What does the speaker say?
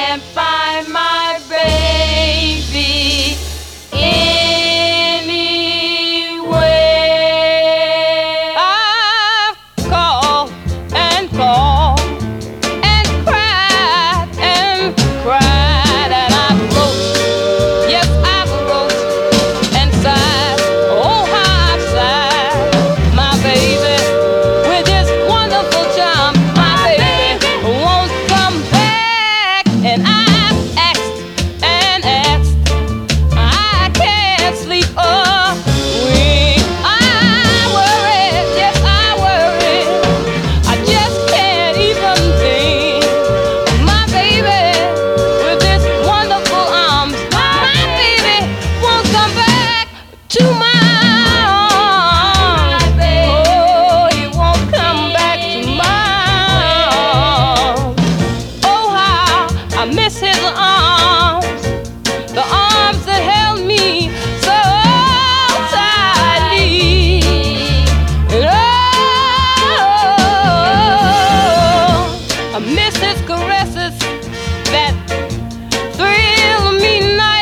can't find my baby anywhere. I've called and called and cried and cried, and I wrote, yes, I wrote and sighed. Oh, how I've sighed, my baby, with this wonderful charm. My baby won't come back, and I've asked and asked. I can't sleep a wink. I worry, yes, I worry. I just can't even think. My baby with his wonderful arms. My baby won't come back to my arms. Oh, he won't come back to my arms. Oh, how I miss his arms, the arms that held me so tightly. And oh, I miss his caresses that thrill me night